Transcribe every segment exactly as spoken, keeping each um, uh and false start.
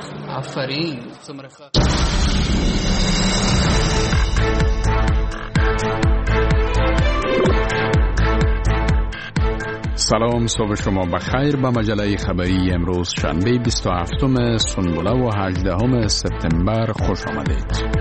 سخت. آفرین. سلام، صبح شما بخیر. به مجله خبری امروز شنبه بیست و هفتم سنبوله و هجدهم سپتامبر خوش آمدید.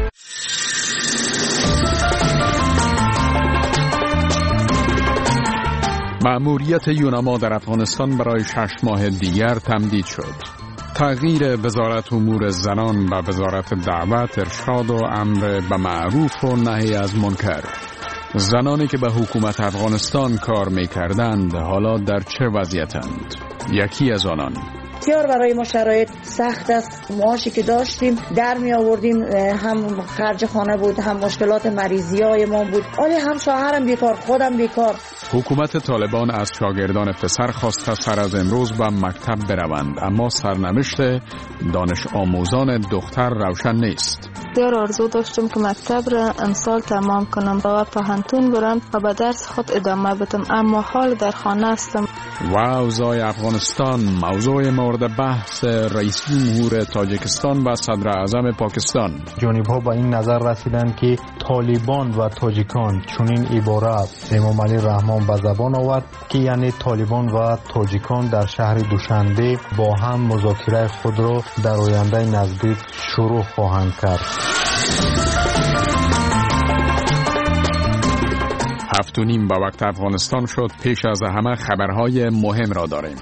مأموریت یوناما در افغانستان برای شش ماه دیگر تمدید شد. تغییر وزارت امور زنان به وزارت دعوت، ارشاد و امر به معروف و نهی از منکر. زنانی که به حکومت افغانستان کار می کردند حالا در چه وضعیتند؟ یکی از آنان: بسیار برای ما شرایط سخت است. معاشی که داشتیم در می آوردیم، هم خرج خانه بود، هم مشکلات مریضی های ما بود، ولی هم شوهرم بیکار، خودم بیکار. حکومت طالبان از شاگردان پسر خواسته سر از امروز به مکتب بروند، اما سرنوشت دانش آموزان دختر روشن نیست. بسیار آرزو داشتم که مکتب را امسال تمام کنم و به پهنتون برم و به درس خود ادامه بدم، اما حال در خانه هستم. و اوضاع افغانستان موضوع مورد بحث رئیس جمهور تاجیکستان و صدر اعظم پاکستان. جانب‌ها به این نظر رسیدند که طالبان و تاجیکان چنین عبارت امام علی رحمان به زبان آورد که یعنی طالبان و تاجیکان در شهر دوشنبه با هم مذاکره خود را در آینده نزدیک شروع خواهند کرد. هفت و نیم به وقت افغانستان شد. پیش از همه خبرهای مهم را داریم.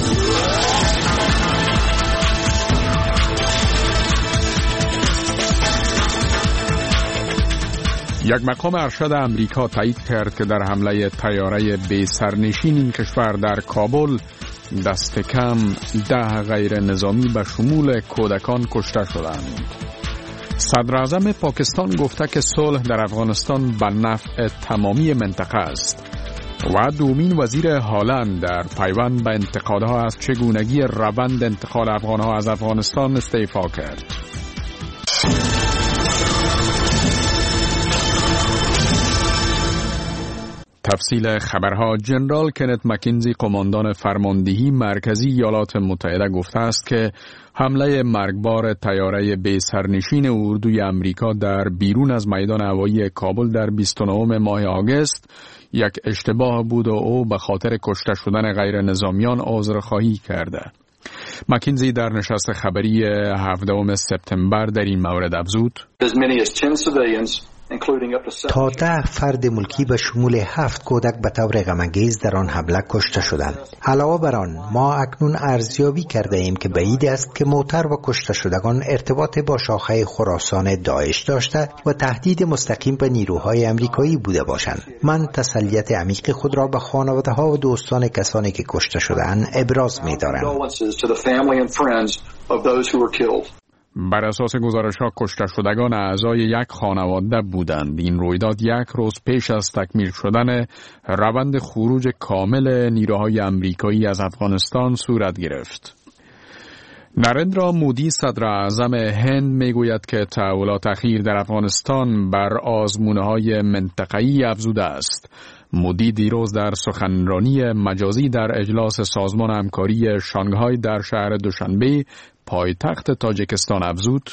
یک مقام ارشد امریکا تایید کرد که در حمله طیاره بی سرنشین این کشور در کابل دست کم ده غیر نظامی به شمول کودکان کشته شدند. صدر اعظم پاکستان گفته که صلح در افغانستان به نفع تمامی منطقه است و دومین وزیر هالند در پیوند به انتقادها از چگونگی روند انتقال افغانها از افغانستان استعفا کرد. تفصیل خبرها: جنرال کنت مکینزی، قماندان فرماندهی مرکزی ایالات متحده، گفته است که حمله مرگبار طیاره بی سرنشین اردوی امریکا در بیرون از میدان هوایی کابل در بیست و نهم ماه آگوست یک اشتباه بود و او به خاطر کشته شدن غیر نظامیان عذرخواهی کرده. مکینزی در نشست خبری هفدهم سپتامبر در این مورد افزود: تا ده فرد ملکی به شمول هفت کودک به طور غم‌انگیز در آن حمله کشته شدند. علاوه بر آن، ما اکنون ارزیابی کرده ایم که بعید است که موتر و کشته شدگان ارتباط با شاخه خراسان داعش داشته و تهدید مستقیم به نیروهای امریکایی بوده باشند. من تسلیت عمیق خود را به خانواده‌ها و دوستان کسانی که کشته شده‌اند ابراز می‌دارم. بر اساس گزارش‌ها کشته شدگان اعضای یک خانواده بودند. این رویداد یک روز پیش از تکمیل شدن روند خروج کامل نیروهای امریکایی از افغانستان صورت گرفت. نریندرا مودی، صدر اعظم هند، میگوید که تحولات اخیر در افغانستان بر آزمونه‌های منطقه‌ای افزوده است. مودی دیروز در سخنرانی مجازی در اجلاس سازمان همکاری شانگهای در شهر دوشنبه پایتخت تاجیکستان افزود: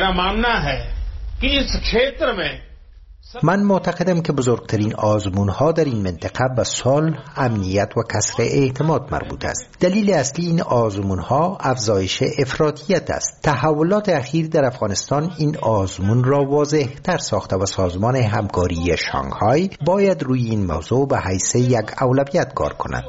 من معتقدم که بزرگترین آزمون‌ها در این منطقه به صلح، امنیت و کسر اعتماد مربوط است. دلیل اصلی این آزمون‌ها افزایش افراطیت است. تحولات اخیر در افغانستان این آزمون را واضح‌تر ساخته و سازمان همکاری شانگهای باید روی این موضوع به حیث یک اولویت کار کند.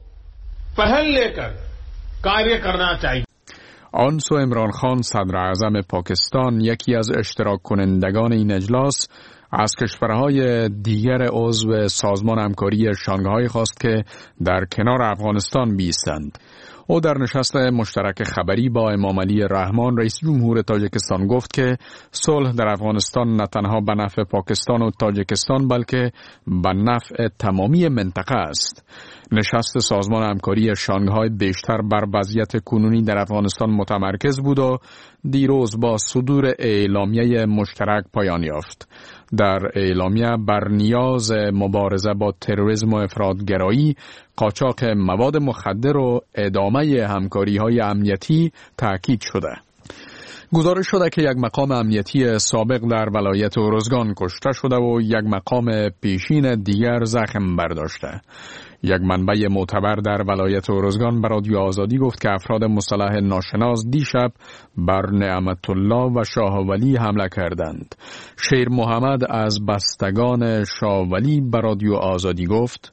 آن سو عمران خان، صدر اعظم پاکستان، یکی از اشتراک کنندگان این اجلاس، از کشورهای دیگر عضو سازمان همکاری شانگهای خواست که در کنار افغانستان بایستند. او در نشست مشترک خبری با امام علی رحمان، رئیس جمهور تاجیکستان، گفت که صلح در افغانستان نه تنها به نفع پاکستان و تاجیکستان بلکه به نفع تمامی منطقه است. نشست سازمان همکاری شانگهای بیشتر بر وضعیت کنونی در افغانستان متمرکز بود و دیروز با صدور اعلامیه مشترک پایان یافت. در اعلامیه بر نیاز مبارزه با تروریسم و افراطگرایی، قاچاق مواد مخدر و ادامه همکاری‌های امنیتی تاکید شده. گزارش شده که یک مقام امنیتی سابق در ولایت ارزگان کشته شده و یک مقام پیشین دیگر زخم برداشته. یک منبع معتبر در ولایت ارزگان به رادیو آزادی گفت که افراد مسلح ناشناس دیشب بر نعمت الله و شاه ولی حمله کردند. شیر محمد از بستگان شاه ولی به رادیو آزادی گفت: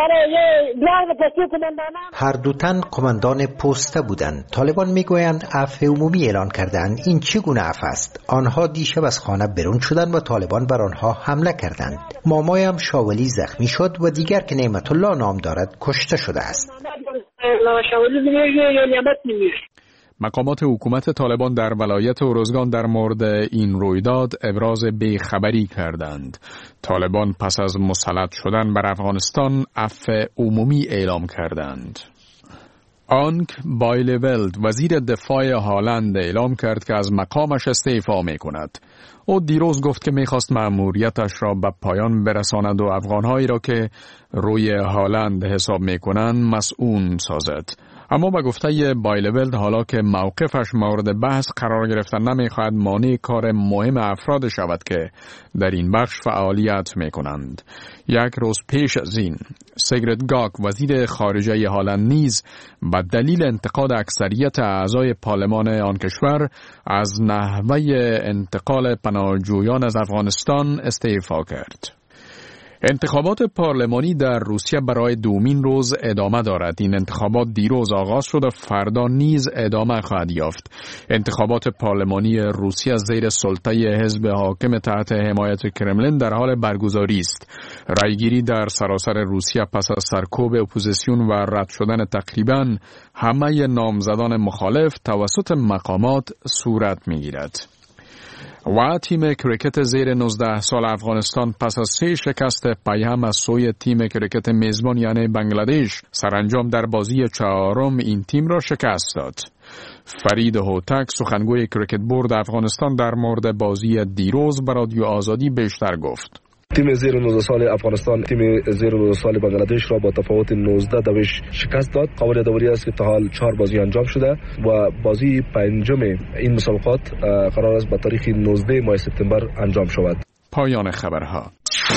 هر دو تن قماندان پسته بودند. طالبان میگویند عفو عمومی اعلان کردند. این چگونه عفو است؟ آنها دیشب از خانه بیرون شدند و طالبان بر آنها حمله کردند. مامایم شاولی زخمی شد و دیگر که نعمت الله نام دارد کشته شده است. مقامات حکومت طالبان در ولایت ارزگان در مورد این رویداد ابراز بیخبری کردند. طالبان پس از مسلط شدن بر افغانستان عفو عمومی اعلام کردند. آنک بایلولد وزیر دفاع هالند اعلام کرد که از مقامش استعفا می کند. او دیروز گفت که میخواست مأموریتش را به پایان برساند و افغانهایی را که روی هالند حساب میکنند مسئول سازد. اما به گفته بایلولد حالا که موقفش مورد بحث قرار گرفتن نمیخواهد مانع کار مهم افراد شود که در این بخش فعالیت میکنند. یک روز پیش از این سیگرت گاک وزیر خارجه هالند نیز به دلیل انتقاد اکثریت اعضای پارلمان آن کشور از نحوه انتقال پناهجویان از افغانستان استعفا کرد. انتخابات پارلمانی در روسیه برای دومین روز ادامه دارد. این انتخابات دیروز آغاز شد و فردا نیز ادامه خواهد یافت. انتخابات پارلمانی روسیه زیر سلطه حزب حاکم تحت حمایت کرملین در حال برگزاری است. رایگیری در سراسر روسیه پس از سرکوب اپوزیسیون و رد شدن تقریباً همه نامزدان مخالف توسط مقامات صورت می‌گیرد. و تیم کریکت زیر نوزده سال افغانستان پس از سه شکست پیهم از سوی تیم کریکت میزبان یعنی بنگلادش سرانجام در بازی چهارم این تیم را شکست داد. فرید هوتک سخنگوی کریکت بورد افغانستان در مورد بازی دیروز به رادیو آزادی بیشتر گفت. تیم زیر نوزده سال افغانستان تیم زیر نوزده سال بنگلادش را با تفاوت نوزده دویش شکست داد. قابل داوری است که تا حال چهار بازی انجام شده و بازی پنجم این مسابقات قرار است به تاریخ نوزده ماه سپتامبر انجام شود. پایان خبرها.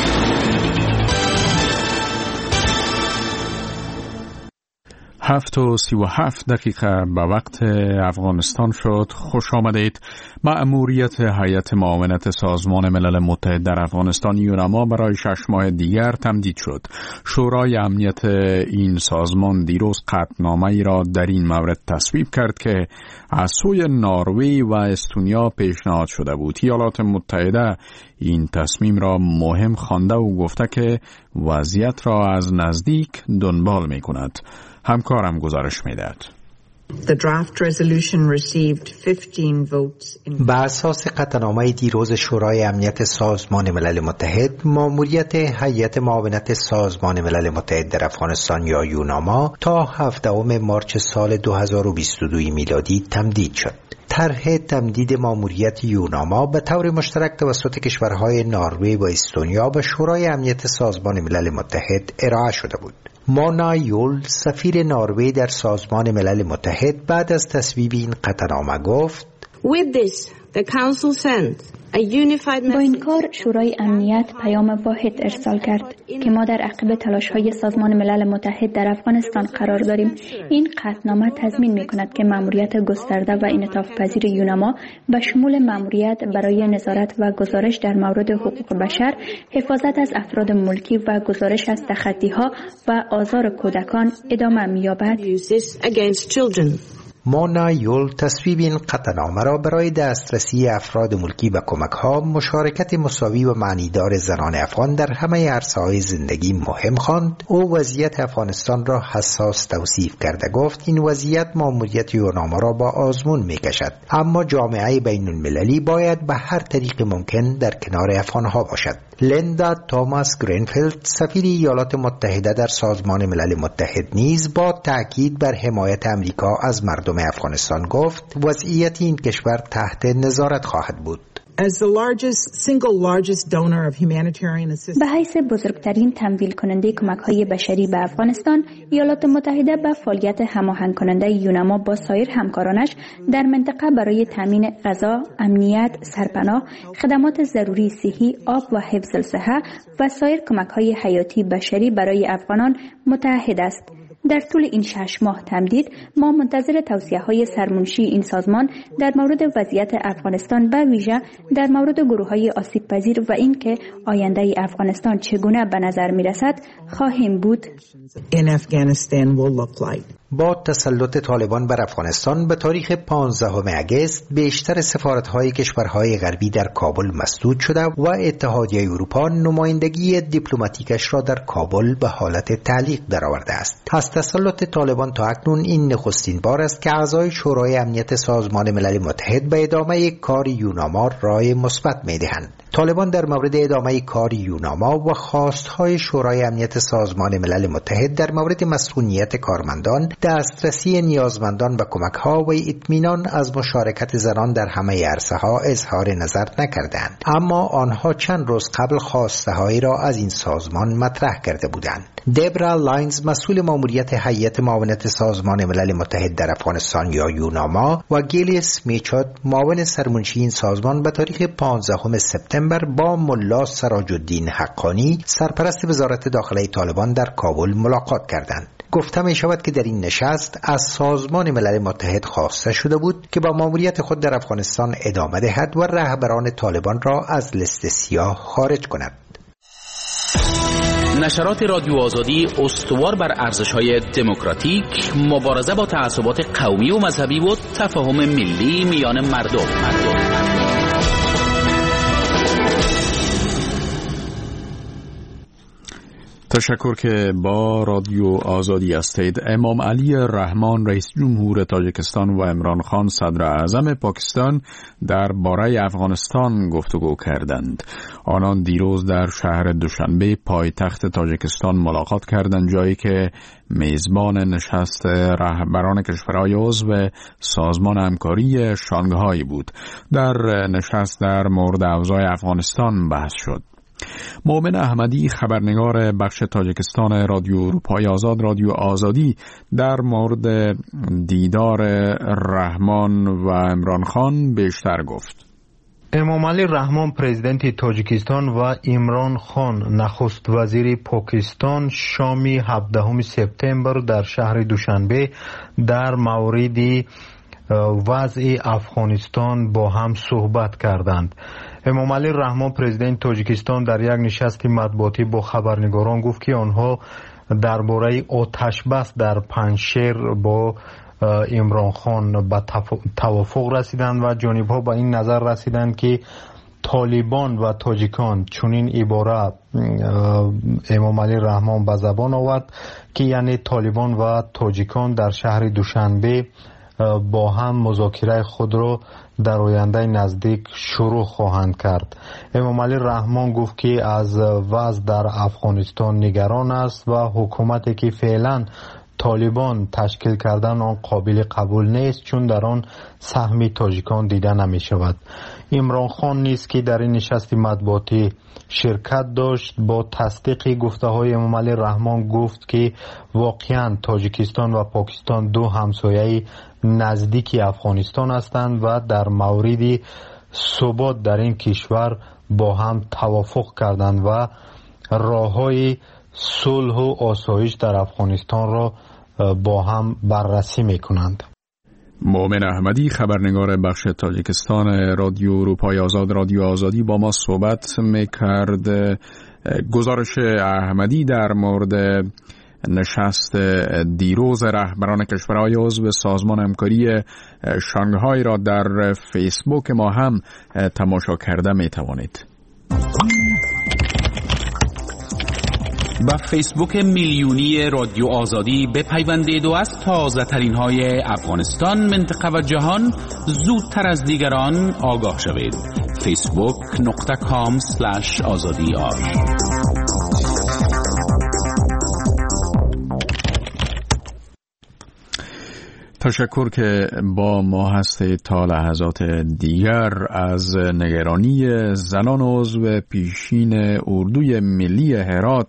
هفت و سی و هفت دقیقه به وقت افغانستان شد. خوش آمدید. مأموریت هیئت معاونت سازمان ملل متحد در افغانستان یونما برای شش ماه دیگر تمدید شد. شورای امنیت این سازمان دیروز قطعنامه‌ای را در این مورد تصویب کرد که از سوی نروژ و استونیا پیشنهاد شده بود. ایالات متحده این تصمیم را مهم خوانده و گفته که وضعیت را از نزدیک دنبال می کند. همکارم گزارش میدهد. بر اساس قطعنامه دیروز شورای امنیت سازمان ملل متحد، مأموریت هیئت معاونت سازمان ملل متحد در افغانستان یا یوناما تا هفدهم مارس سال دو هزار و بیست و دو میلادی تمدید شد. طرح تمدید مأموریت یوناما به طور مشترک توسط کشورهای نروژ و استونیا به شورای امنیت سازمان ملل متحد ارائه شده بود. مانا یول سفیر نروژ در سازمان ملل متحد بعد از تصویب این قطعنامه گفت: With this, the Council sent a unified با این کار شورای امنیت پیام واحد ارسال کرد که ما در عقب تلاش‌های سازمان ملل متحد در افغانستان قرار داریم. این قطعنامه تضمین می‌کند که مأموریت گسترده و انعطاف پذیر یوناما به شمول مأموریت برای نظارت و گزارش در مورد حقوق بشر، حفاظت از افراد ملکی و گزارش از تخطی‌ها و آزار کودکان ادامه می‌یابد. مانا یول تصویب این قطعنامه را برای دسترسی افراد ملکی به کمک‌ها، مشارکت مساوی و معنیدار زنان افغان در همه عرصه‌های زندگی مهم خواند. او وضعیت افغانستان را حساس توصیف کرده گفت این وضعیت مأموریت یوناما را با آزمون می‌کشد، اما جامعه بین‌المللی باید به هر طریق ممکن در کنار افغان‌ها باشد. لیندا توماس گرینفیلد سفیر ایالات متحده در سازمان ملل متحد نیز با تاکید بر حمایت امریکا از مردم افغانستان گفت وضعیت این کشور تحت نظارت خواهد بود. As the largest, single largest donor of humanitarian assistance. به حیث بزرگترین تمویل کننده کمک‌های بشری به افغانستان، ایالات متحده به فعالیت هماهنگ کننده یونما با سایر همکارانش در منطقه برای تامین غذا، امنیت، سرپناه، خدمات ضروری صحی، آب و حفظ الصحه و سایر کمک‌های حیاتی بشری برای افغانان متحد است. در طول این شش ماه تمدید، ما منتظر توصیه‌های سرمنشی این سازمان در مورد وضعیت افغانستان به ویژه در مورد گروه‌های آسیب پذیر و اینکه آینده افغانستان چگونه به نظر می‌رسد خواهیم بود. با تسلط طالبان بر افغانستان به تاریخ پانزدهم اگست بیشتر سفارت‌های کشورهای غربی در کابل مسدود شده و اتحادیه اروپا نمایندگی دیپلماتیکش را در کابل به حالت تعلیق درآورده است. از تسلط طالبان تا اکنون این نخستین بار است که اعضای شورای امنیت سازمان ملل متحد به ادامه کار یوناما رای مثبت می‌دهند. طالبان در مورد ادامه کار یوناما و خواستهای شورای امنیت سازمان ملل متحد در مورد مسئولیت کارمندان، دسترسی نیازمندان و کمک‌ها و اطمینان از مشارکت زنان در همه عرصه‌ها اظهار نظر نکردند، اما آنها چند روز قبل خواسته‌هایی را از این سازمان مطرح کرده بودند. دبرا لاینز، مسئول ماموریت هیئت معاونت سازمان ملل متحد در افغانستان یا یوناما، و گیلیس میچاد، معاون سرمنشی این سازمان، به تاریخ پانزدهم سپتامبر با ملا سراج الدین حقانی، سرپرست وزارت داخله طالبان، در کابل ملاقات کردند. گفته می شود که در این نشست از سازمان ملل متحد خواسته شده بود که با ماموریت خود در افغانستان ادامه دهد و رهبران طالبان را از لیست سیاه خارج کند. نشرات رادیو آزادی استوار بر ارزش‌های دموکراتیک، مبارزه با تعصبات قومی و مذهبی و تفاهم ملی میان مردم. مردم. تشکر که با رادیو آزادی هستید. امام علی رحمان رئیس جمهور تاجیکستان و عمران خان صدر اعظم پاکستان در باره افغانستان گفتگو کردند. آنان دیروز در شهر دوشنبه پایتخت تاجیکستان ملاقات کردند، جایی که میزبان نشست رهبران کشورهای عضو سازمان همکاری شانگهای بود. در نشست در مورد اوضاع افغانستان بحث شد. مومن احمدی، خبرنگار بخش تاجیکستان رادیو اروپای آزاد رادیو آزادی، در مورد دیدار رحمان و عمران خان بیشتر گفت. امام علی رحمان پرزیدنت تاجیکستان و عمران خان نخست وزیر پاکستان شامی هفدهم سپتامبر در شهر دوشنبه در مورد وضع افغانستان با هم صحبت کردند. امام علی رحمان پرزیدنت تاجیکستان در یک نشست مطبوعاتی با خبرنگاران گفت که آنها درباره آتش بس در پنجشیر با عمران خان به توافق رسیدند و جانب‌ها به این نظر رسیدند که طالبان و تاجیکان، چنین عباره امام علی رحمان به زبان آورد که یعنی طالبان و تاجیکان در شهر دوشنبه با هم مذاکره خود را در آینده نزدیک شروع خواهند کرد. امام علی رحمان گفت که از وضع در افغانستان نگران است و حکومتی که فعلا طالبان تشکیل کردن آن قابل قبول نیست، چون در آن سهم تاجیکان دیده نمی شود. عمران خان نیز که در این نشست مطبوعاتی شرکت داشت با تصدیق گفته های امام علی رحمان گفت که واقعا تاجیکستان و پاکستان دو همسایه نزدیکی افغانستان هستند و در مورد ثبات در این کشور با هم توافق کردند و راههای صلح و آسایش در افغانستان را با هم بررسی میکنند. مومن احمدی، خبرنگار بخش تاجیکستان رادیو اروپای آزاد رادیو آزادی، با ما صحبت میکرد. گزارش احمدی در مورد نشست دیروز رهبران کشورهای عضو سازمان همکاری شانگهای را در فیسبوک ما هم تماشا کرده می توانید. با فیسبوک میلیونی رادیو آزادی بپیوندید و از تازه ترین های افغانستان، منطقه و جهان زودتر از دیگران آگاه شوید. فیسبوک نقطه کام سلش آزادی آر. تشکر که با ما هستید. تا لحظات دیگر از نگرانی زنان عضو پیشین اردوی ملی هرات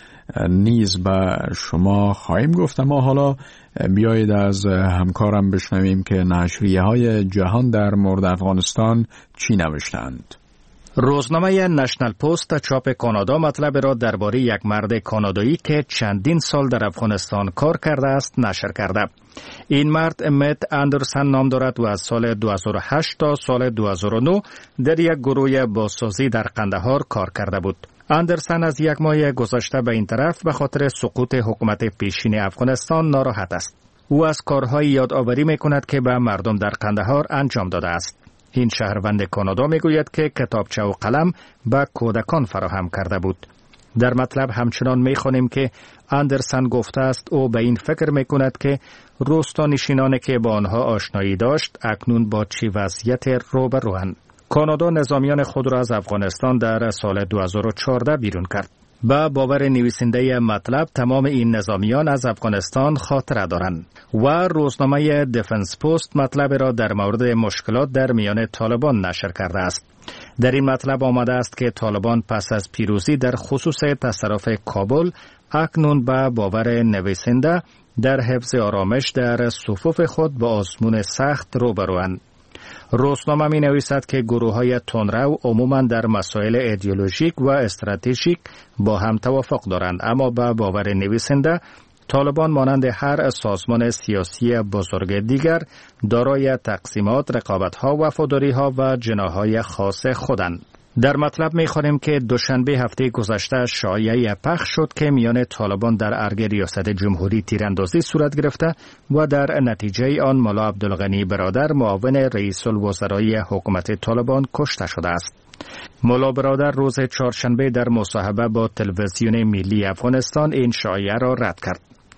نیز به شما خواهیم گفت. ما حالا بیایید از همکارم بشنویم که نشریه های جهان در مورد افغانستان چی نوشتند. روزنامه نشنل پست چاپ کانادا مطلب را درباره یک مرد کانادایی که چندین سال در افغانستان کار کرده است نشر کرده. این مرد مت اندرسن نام دارد و از سال دو هزار و هشت تا سال دو هزار و نه در یک گروه بازسازی در قندهار کار کرده بود. اندرسن از یک ماه گذشته به این طرف به خاطر سقوط حکومت پیشین افغانستان ناراحت است. او از کارهای یادآوری می‌کند که به مردم در قندهار انجام داده است. این شهروند کانادا میگوید که کتابچه و قلم به کودکان فراهم کرده بود. در مطلب همچنان میخوانیم که اندرسن گفته است او به این فکر میکند که روستانشینانی که با آنها آشنایی داشت اکنون با چه وضعیت روبروند. کانادا نظامیان خود را از افغانستان در سال دو هزار و چهارده بیرون کرد. با باور نویسنده مطلب تمام این نظامیان از افغانستان خاطره دارند و روزنامه دفنس پست مطلب را در مورد مشکلات در میان طالبان نشر کرده است. در این مطلب آمده است که طالبان پس از پیروزی در خصوص تصرف کابل اکنون به باور نویسنده در حفظ آرامش در صفوف خود با آزمون سخت روبروند. روزنامه می نویسد که گروه های تندرو عموما در مسائل ایدئولوژیک و استراتژیک با هم توافق دارند، اما به باور نویسنده طالبان مانند هر سازمان سیاسی بزرگ دیگر دارای تقسیمات، رقابت‌ها، وفاداری‌ها و جناح‌های خاص خودند. در مطلب می‌خوانیم که دوشنبه هفته گذشته شایعه پخش شد که میان طالبان در ارگ ریاست جمهوری تیراندازی صورت گرفته و در نتیجه آن ملا عبدالغنی برادر معاون رئیس الوزرای حکومت طالبان کشته شده است. ملا برادر روز چهارشنبه در مصاحبه با تلویزیون ملی افغانستان این شایعه را رد کرد.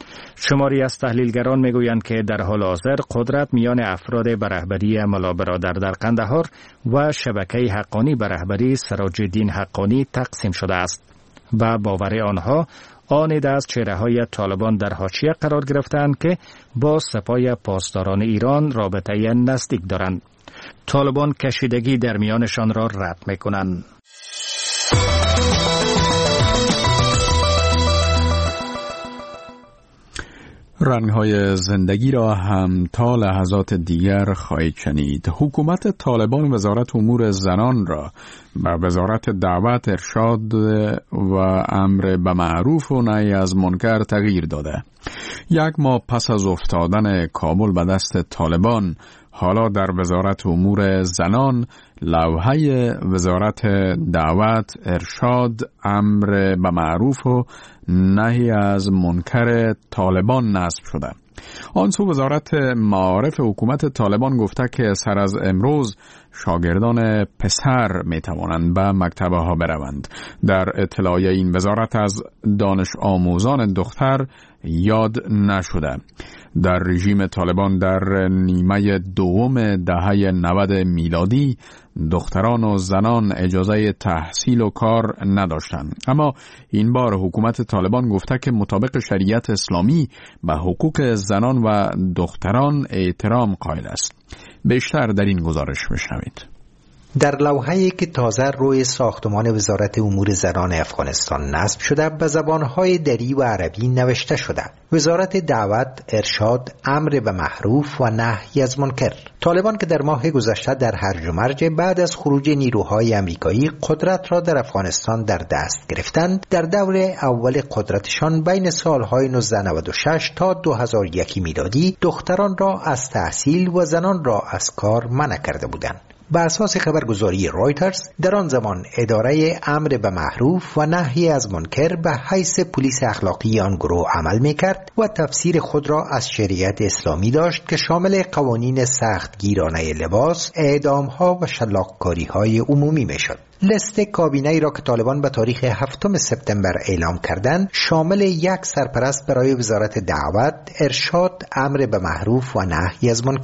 شماری از تحلیلگران میگویند که در حال حاضر قدرت میان افراد به رهبری ملا برادر در قندهار و شبکه حقانی به رهبری سراج الدین حقانی تقسیم شده است و باور آنها آن عده از چهره‌های طالبان در حاشیه قرار گرفتند که با سپاه پاسداران ایران رابطه نزدیک دارند. طالبان کشیدگی در میانشان را رد میکنند. رنگ‌های زندگی را هم تا لحظات دیگر خواهید شنید. حکومت طالبان وزارت امور زنان را به وزارت دعوت، ارشاد و امر به معروف و نهی از منکر تغییر داده. یک ماه پس از افتادن کابل به دست طالبان، حالا در وزارت امور زنان لوحه وزارت دعوت، ارشاد، امر به معروف و نهی از منکر طالبان نصب شده. آنسو وزارت معارف حکومت طالبان گفته که سر از امروز شاگردان پسر می توانند به مکتبه ها بروند. در اطلاعیه این وزارت از دانش آموزان دختر یاد نشده. در رژیم طالبان در نیمه دوم دهه نود میلادی دختران و زنان اجازه تحصیل و کار نداشتند، اما این بار حکومت طالبان گفته که مطابق شریعت اسلامی به حقوق زنان و دختران احترام قائل است. بیشتر در این گزارش بشنوید. در لوحه‌ای که تازه روی ساختمان وزارت امور زنان افغانستان نصب شده به زبانهای دری و عربی نوشته شده: وزارت دعوت، ارشاد، امر به معروف و نهی از منکر. طالبان که در ماه گذشته در هرج و مرج بعد از خروج نیروهای امریکایی قدرت را در افغانستان در دست گرفتند، در دور اول قدرتشان بین سالهای نوزده نود و شش تا دو هزار و یک میلادی دختران را از تحصیل و زنان را از کار منع کرده بودند. به اساس خبرگزاری رایترز در آن زمان اداره امر به معروف و نهی از منکر به حیث پلیس اخلاقی آن گروه عمل میکرد و تفسیر خود را از شریعت اسلامی داشت که شامل قوانین سخت گیرانه لباس، اعدامها و شلاق‌کاری‌های عمومی میشد. لیست کابینه‌ای را که طالبان به تاریخ هفتم سپتامبر اعلام کردند شامل یک سرپرست برای وزارت دعوت، ارشاد، امر به معروف و نهی از منکر بود.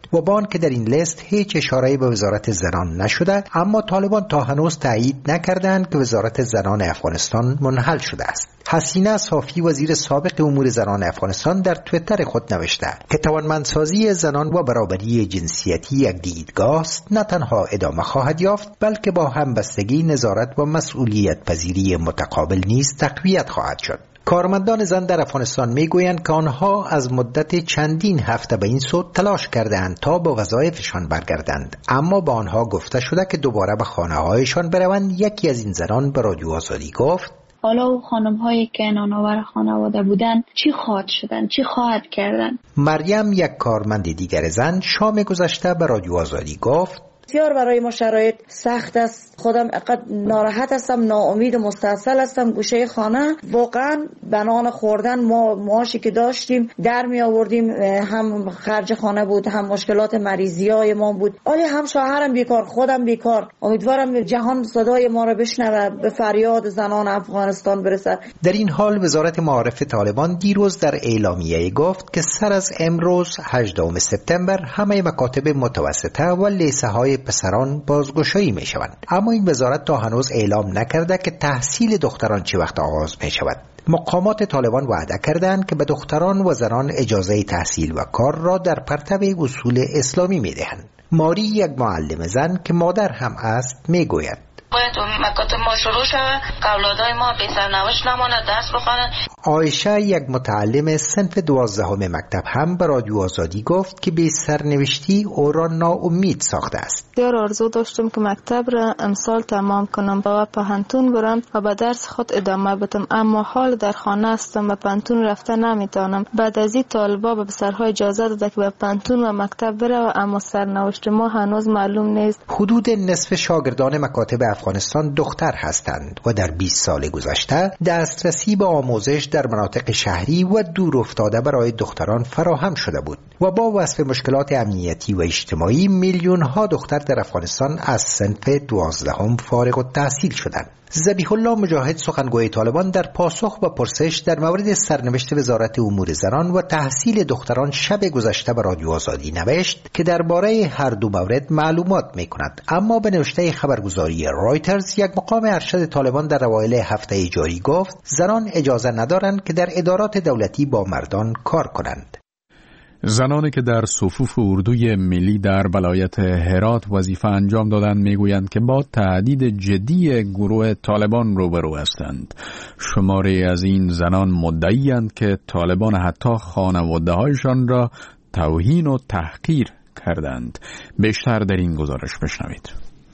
و با آنکه در این لیست هیچ اشاره‌ای به وزارت زنان نشده، اما طالبان تا هنوز تایید نکردند که وزارت زنان افغانستان منحل شده است. حسینه صافی وزیر سابق امور زنان افغانستان در توییتر خود نوشته که توانمندسازی زنان و برابری جنسیتی یک دیدگاه است، نه تنها ادامه خواهد یافت بلکه با همبستگی نظارت و مسئولیت پذیری متقابل نیز تقویت خواهد شد. کارمندان زن در افغانستان میگویند که آنها از مدت چندین هفته به این سو تلاش کردند تا به وظایفشان برگردند، اما با آنها گفته شده که دوباره به خانه‌هایشان بروند. یکی از این زنان به رادیو آزادی گفت: حالا او خانم هایی که نانآور خانواده بودن چی خواهد شدن، چی خواهد کردن؟ مریم، یک کارمند دیگر زن، شام گذشته به رادیو آزادی گفت: بسیار برای ما شرایط سخت است. خودم اقدر ناراحت هستم، ناامید و مستاصل هستم. گوشه خانه واقعا بنان خوردن، ما معاشی که داشتیم در می آوردیم، هم خرج خانه بود، هم مشکلات مریضی های ما بود، ولی هم شوهرم بیکار، خودم بیکار. امیدوارم جهان صدای ما را بشنوه، به فریاد زنان افغانستان برسد. در این حال وزارت معارف طالبان دیروز در اعلامیه گفت که سر از امروز هجدهم سپتامبر همه مکاتب متوسطه و لیسه های پسران بازگشایی می شوند، اما این وزارت تا هنوز اعلام نکرده که تحصیل دختران چه وقت آغاز می شود. مقامات طالبان وعده کردند که به دختران و زنان اجازه تحصیل و کار را در پرتو اصول اسلامی می دهند. ماری، یک معلم زن که مادر هم است، می گوید: باید مکاتب ما شروع شود، اولادای ما بی سرنوشت نماند، درس بخوانند. عایشه، یک متعلم صنف دوازدهم مکتب، هم به رادیو آزادی گفت که بی سرنوشتی او را ناامید ساخته است. بسیار آرزو داشتم که مکتب را امسال تمام کنم و به پانتون برم و به درس خود ادامه بدم، اما حال در خانه هستم و پانتون رفته نمیتونم. بعد از این طالبا به پسرها اجازه داده که به پانتون و مکتب بره، اما سرنوشت ما هنوز معلوم نیست. حدود نصف شاگردان مکاتب افغانستان دختر هستند و در بیست سال گذشته دسترسی به آموزش در مناطق شهری و دور افتاده برای دختران فراهم شده بود و با وصف مشکلات امنیتی و اجتماعی میلیون ها دختر در افغانستان از صنف دوازدهم فارغ التحصیل شدند. ذبیح الله مجاهد، سخنگوی طالبان، در پاسخ به پرسش در مورد سرنوشت وزارت امور زنان و تحصیل دختران شب گذشته به رادیو آزادی نوشت که درباره هر دو مورد معلومات می‌کند، اما به نوشته خبرگزاری رایترز یک مقام ارشد طالبان در اوایل هفته جاری گفت زنان اجازه ندارند که در ادارات دولتی با مردان کار کنند. زنانی که در صفوف اردوی ملی در ولایت هرات وظیفه انجام دادند میگویند که با تهدید جدی گروه طالبان روبرو هستند. شماری از این زنان مدعی‌اند که طالبان حتی خانواده‌هایشان را توهین و تحقیر کردند. بیشتر در این گزارش بشنوید.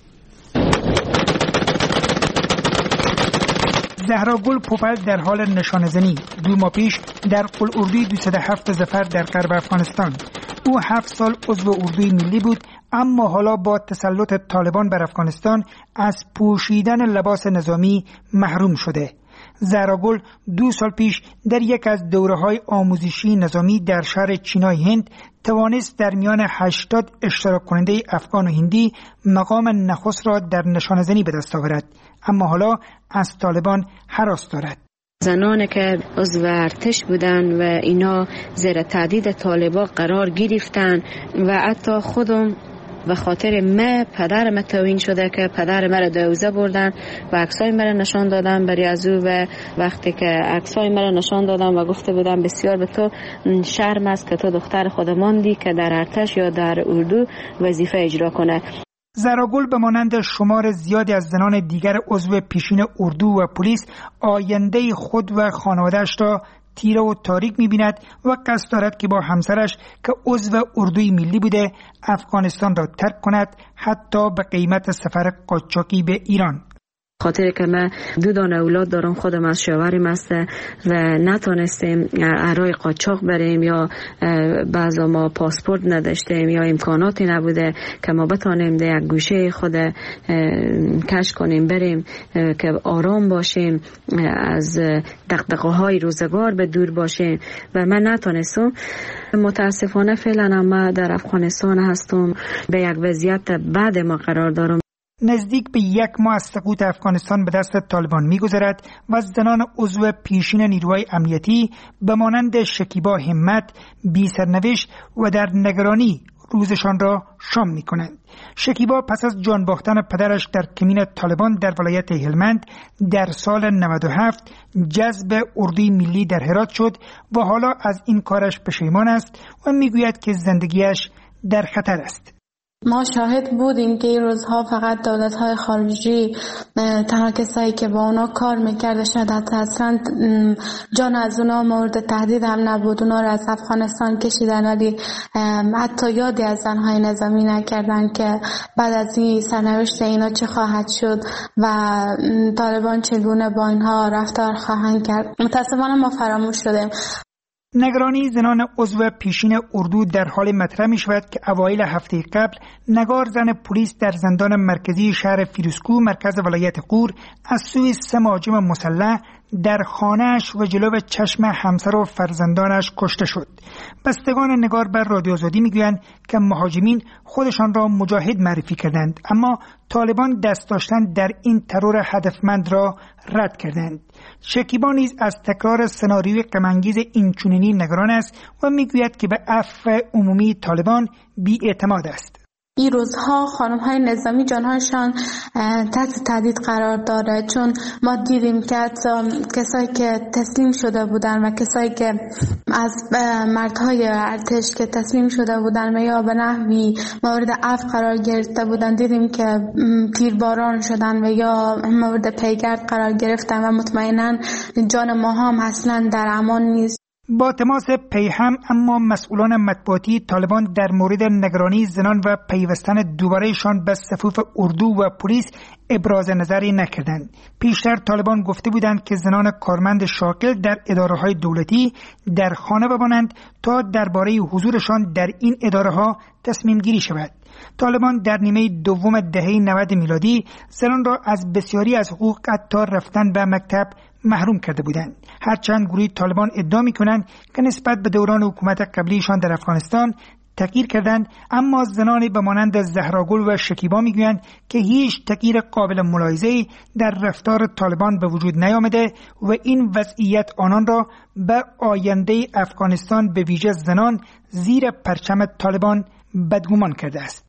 زهراگل پوپل در حال نشانه‌زنی دو ماه پیش در قلعه‌اردوی دویست و هفت ظفر در غرب افغانستان. او هفت سال عضو اردوی ملی بود، اما حالا با تسلط طالبان بر افغانستان از پوشیدن لباس نظامی محروم شده. زهراگل دو سال پیش در یک از دوره‌های آموزشی نظامی در شهر چینای هند توانست در میان هشتاد اشتراک کننده افغان و هندی مقام نخست را در نشانه‌زنی به دست آورد، اما حالا از طالبان هراس دارد. زنانی که عضو ارتش بودن و اینا زیر تهدید طالبان قرار گرفتن و حتی خودم به خاطر ما پدر ما توهین شده که پدر ما را دوزه بردن و عکسای ما را نشان دادن برای از او، و وقتی که عکسای ما را نشان دادن و گفته بودن بسیار به تو شرم است که تو دختر خود ماندی که در ارتش یا در اردو وظیفه اجرا کنه. زهراگل به مانند شمار زیادی از زنان دیگر عضو پیشین اردو و پلیس آینده خود و خانواده‌اش را تیره و تاریک می‌بیند و قصد دارد که با همسرش که عضو اردوی ملی بوده افغانستان را ترک کند، حتی به قیمت سفر قاچاقی به ایران. خاطر که من دو دانه اولاد دارم، خودم از شوهرم است و نتونستیم ارای قاچاق بریم یا بعضا ما پاسپورت نداشتیم یا امکاناتی نبوده که ما بتانیم در یک گوشه خود کش کنیم بریم که آرام باشیم، از دغدغه‌های روزگار به دور باشیم و من نتونستم. متاسفانه فعلا ما در افغانستان هستم، به یک وضعیت بد ما قرار دارم. نزدیک به یک ماه از سقوط افغانستان به دست طالبان می‌گذرد و زنان عضو پیشین نیروهای امنیتی به مانند شکیبا همت بی سرنوشت و در نگرانی روزشان را شام می کنند. شکیبا پس از جان باختن پدرش در کمین طالبان در ولایت هلمند در سال نود و هفت جذب اردوی ملی در هرات شد و حالا از این کارش پشیمان است و میگوید که زندگیش در خطر است. ما شاهد بودیم که این روزها فقط دولت‌های خارجی تنها کسایی که با اونا کار میکرده شاید اصلا جان از اونا مورد تهدید هم نبود. اونا را از افغانستان کشیدن ولی حتی یادی از زنهای نظامی نکردن که بعد از این سرنوشت اینا چه خواهد شد و طالبان چگونه با اینها رفتار خواهند کرد. متاسفانه ما فراموش شدیم. نگرانی زنان عضو پیشین اردو در حال مطرح می شود که اوایل هفته قبل نگار زن پلیس در زندان مرکزی شهر فیروزکوه مرکز ولایت غور از سوی سه مهاجم مسلح در خانه‌اش و جلو چشم همسر و فرزندانش کشته شد. بستگان نگار بر رادیو آزادی میگویند که مهاجمین خودشان را مجاهد معرفی کردند، اما طالبان دست داشتن در این ترور هدفمند را رد کردند. شکیبا نیز از تکرار سناریوی غم‌انگیز اینچنینی نگران است و میگوید که به عفو عمومی طالبان بی‌اعتماد است. این روزها خانم های نظامی جانهایشان تحت تهدید قرار داره، چون ما دیدیم که کسایی که تسلیم شده بودن و کسایی که از مردهای ارتش که تسلیم شده بودن و یا به نحوی مورد عفو قرار گرفته بودن دیدیم که تیرباران شدن و یا مورد پیگرد قرار گرفتن و مطمئنا جان ما هم اصلا در امان نیست. با تماس پیهم اما مسئولان مطبوعاتی طالبان در مورد نگرانی زنان و پیوستن دوبارهشان به صفوف اردو و پلیس ابراز نظری نکردند. پیشتر طالبان گفته بودند که زنان کارمند شاغل در اداره‌های دولتی در خانه بمانند تا درباره حضورشان در این اداره‌ها تصمیم گیری شود. طالبان در نیمه دوم دهه نود میلادی زنان را از بسیاری از حقوق حتی رفتن به مکتب محروم کرده بودند. هرچند گروه طالبان ادعا می‌کنند که نسبت به دوران حکومت قبلیشان در افغانستان تغییر کردند، اما زنانی به مانند زهراگل و شکیبا میگویند که هیچ تغییر قابل ملاحظه‌ای در رفتار طالبان به وجود نیامده و این وضعیت آنان را به آینده افغانستان به ویژه زنان زیر پرچم طالبان بدگمان کرده است.